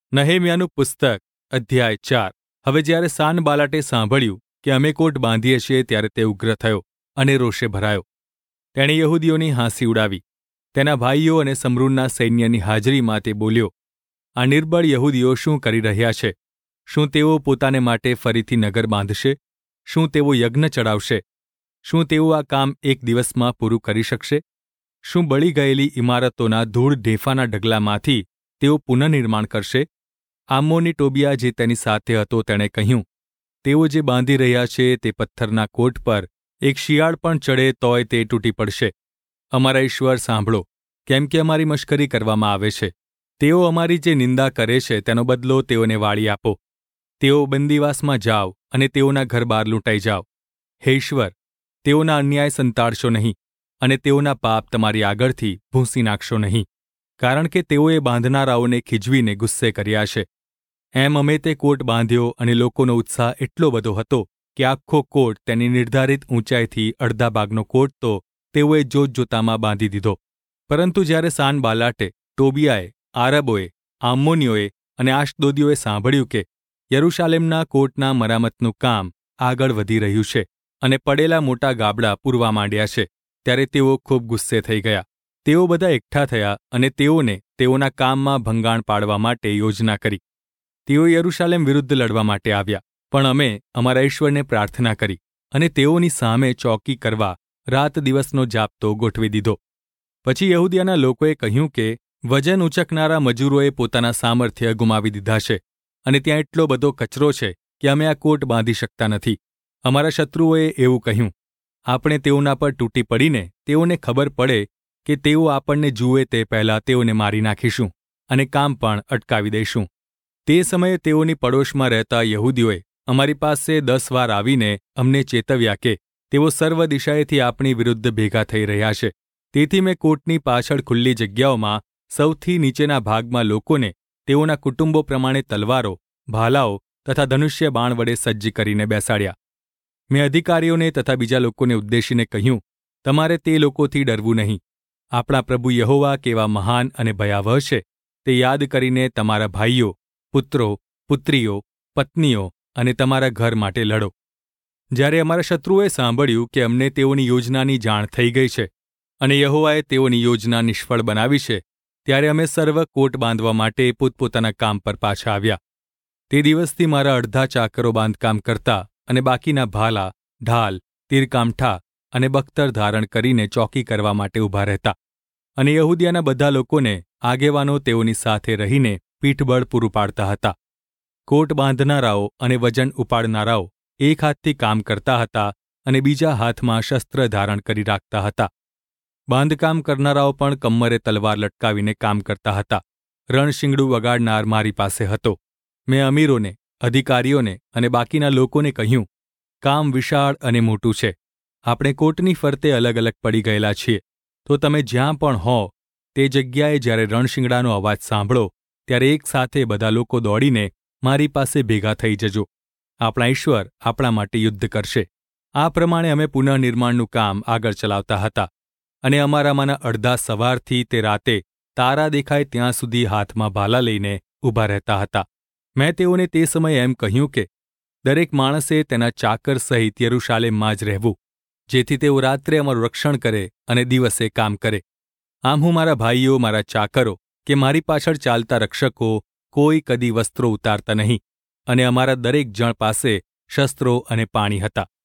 નહેમ્યાનું પુસ્તક અધ્યાય 4। હવે જ્યારે સાનબાલાટે સાંભળ્યું કે અમે કોટ બાંધીએ છીએ ત્યારે તે ઉગ્ર થયો અને રોષે ભરાયો. તેણે યહૂદીઓની હાંસી ઉડાવી. તેના ભાઈઓ અને સમરૂનના સૈન્યની હાજરીમાં તે બોલ્યો, આ નિર્બળ યહૂદીઓ શું કરી રહ્યા છે? શું તેઓ પોતાને માટે ફરીથી નગર બાંધશે? શું તેઓ યજ્ઞ ચડાવશે? શું તેઓ આ કામ એક દિવસમાં પૂરું કરી શકશે? શું બળી ગયેલી ઇમારતોના ધૂળ ઢેફાના ઢગલામાંથી તેઓ પુનઃનિર્માણ કરશે? આમ્મોની ટોબિયા જે તેની સાથે હતો તેણે કહ્યું, તેઓ જે બાંધી રહ્યા છે તે પથ્થરના કોટ પર એક શિયાળ પણ ચડે તોય તે તૂટી પડશે. અમારા ઈશ્વર સાંભળો, કેમ કે અમારી મશ્કરી કરવામાં આવે છે. તેઓ અમારી જે નિંદા કરે છે તેનો બદલો તેઓને વાળી આપો. તેઓ બંદીવાસમાં જાઓ અને તેઓના ઘર બહાર લૂંટાઈ જાઓ. હે ઈશ્વર, તેઓના અન્યાય સંતાડશો નહીં અને તેઓના પાપ તમારી આગળથી ભૂંસી નાખશો નહીં, કારણ કે તેઓએ બાંધનારાઓને ખીજવીને ગુસ્સે કર્યા છે. એમ અમે તે કોટ બાંધ્યો અને લોકોનો ઉત્સાહ એટલો બધો હતો કે આખો કોટ તેની નિર્ધારિત ઊંચાઈથી અડધા ભાગનો કોટ તો તેઓએ જોતજોતામાં બાંધી દીધો. પરંતુ જ્યારે સાનબાલાટે, ટોબિયાએ, આરબોએ, આમ્મોનીઓએ અને આશ્દોદીઓએ સાંભળ્યું કે યરૂશાલેમના કોટના મરામતનું કામ આગળ વધી રહ્યું છે અને પડેલા મોટા ગાબડા પૂરવા માંડ્યા છે, ત્યારે તેઓ ખૂબ ગુસ્સે થઈ ગયા. તેઓ બધા એકઠા થયા અને તેઓને તેઓના કામમાં ભંગાણ પાડવા માટે યોજના કરી. તેઓ યરૂશાલેમ વિરુદ્ધ લડવા માટે આવ્યા, પણ અમે અમારા ઈશ્વરને પ્રાર્થના કરી અને તેઓની સામે ચોકી કરવા રાત દિવસનો જાપ્તો ગોઠવી દીધો. પછી યહૂદિયાના લોકોએ કહ્યું કે વજન ઊંચકનારા મજૂરોએ પોતાના સામર્થ્ય ગુમાવી દીધા છે અને ત્યાં એટલો બધો કચરો છે કે અમે આ કોટ બાંધી શકતા નથી. અમારા શત્રુઓએ એવું કહ્યું, આપણે તેઓના પર તૂટી પડીને તેઓને ખબર પડે કે તેઓ આપણને જુએ તે પહેલાં તેઓને મારી નાખીશું અને કામ પણ અટકાવી દઈશું. તે સમયે તેઓની પડોશમાં રહેતા યહૂદીઓએ અમારી પાસે 10 વાર આવીને અમને ચેતવ્યા કે તેઓ સર્વ દિશાએથી આપણી વિરુદ્ધ ભેગા થઈ રહ્યા છે. તેથી મેં કોટની પાછળ ખુલ્લી જગ્યાઓમાં સૌથી નીચેના ભાગમાં લોકોને તેઓના કુટુંબો પ્રમાણે તલવારો, ભાલાઓ તથા ધનુષ્ય બાણ વડે સજ્જ કરીને બેસાડ્યા. મેં અધિકારીઓને તથા બીજા લોકોને ઉદ્દેશીને કહ્યું, તમારે તે લોકોથી ડરવું નહીં. આપણા પ્રભુ યહોવા કેવા મહાન અને ભયાવહ છે તે યાદ કરીને તમારા ભાઈઓ, પુત્રો, પુત્રીઓ, પત્નીઓ અને તમારા ઘર માટે લડો. જ્યારે અમારા શત્રુઓએ સાંભળ્યું કે અમને તેઓની યોજનાની જાણ થઈ ગઈ છે અને યહોવાએ તેઓની યોજના નિષ્ફળ બનાવી છે, ત્યારે અમે સર્વ કોટ બાંધવા માટે પોતપોતાના કામ પર પાછા આવ્યા. તે દિવસથી મારા અડધા ચાકરો બાંધકામ કરતા અને બાકીના ભાલા, ઢાલ, તીરકામઠા અને બખ્તર ધારણ કરીને ચોકી કરવા માટે ઊભા રહેતા. અને યહૂદિયાના બધા લોકોને આગેવાનો તેઓની સાથે રહીને પીઠબળ પૂરું પાડતા હતા. કોટ બાંધનારાઓ અને વજન ઉપાડનારાઓ એક હાથથી કામ કરતા હતા અને બીજા હાથમાં શસ્ત્ર ધારણ કરી રાખતા હતા. બાંધકામ કરનારાઓ પણ કમરે તલવાર લટકાવીને કામ કરતા હતા. રણશીંગડું વગાડનાર મારી પાસે હતો. મેં અમીરોને, અધિકારીઓને અને બાકીના લોકોને કહ્યું, કામ વિશાળ અને મોટું છે. આપણે કોટની ફરતે અલગ અલગ પડી ગયેલા છીએ. તો તમે જ્યાં પણ હો તે જગ્યાએ જ્યારે રણશીંગડાનો અવાજ સાંભળો ત્યારે એક સાથે બધા લોકો દોડીને મારી પાસે ભેગા થઈ જજો. આપણા ઈશ્વર આપણા માટે યુદ્ધ કરશે. આ પ્રમાણે અમે પુનઃનિર્માણનું કામ આગળ ચલાવતા હતા અને અમારામાંના અડધા સવારથી તે રાતે તારા દેખાય ત્યાં સુધી હાથમાં ભાલા લઈને ઊભા રહેતા હતા. મેં તેઓને તે સમયે એમ કહ્યું કે દરેક માણસે તેના ચાકર સહિત યરૂશાલેમમાં જ રહેવું, જેથી તેઓ રાત્રે અમારું રક્ષણ કરે અને દિવસે કામ કરે. આમ હું મારા ભાઈઓ, મારા ચાકરો કે મારી પાછળ ચાલતા રક્ષકો કોઈ કદી વસ્ત્રો ઉતારતા નહીં અને અમારા દરેક જણ પાસે શસ્ત્રો અને પાણી હતા.